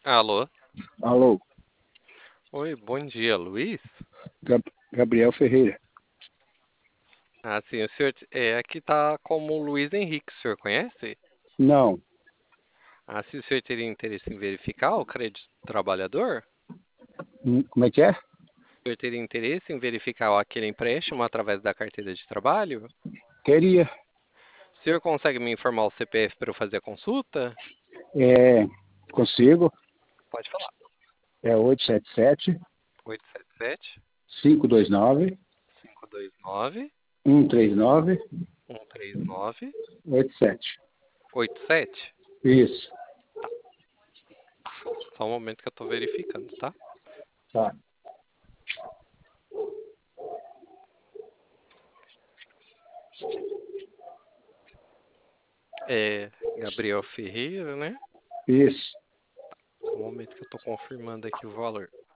Alô? Alô, Oi, bom dia, Luiz? Gabriel Ferreira. Ah, sim, o senhor, aqui tá como Luiz Henrique, o senhor conhece? Não, Ah, se o senhor teria interesse em verificar o crédito do trabalhador? como é que é? O senhor teria interesse em verificar aquele empréstimo através da carteira de trabalho? Queria, O senhor consegue me informar o CPF para eu fazer a consulta? é, consigo, Pode falar. é 877 877 529 529 139 139 87. 87. Isso, Só um momento que eu estou verificando, tá? tá. É Gabriel Ferreira, né? Isso. Só um momento que eu estou confirmando aqui o valor.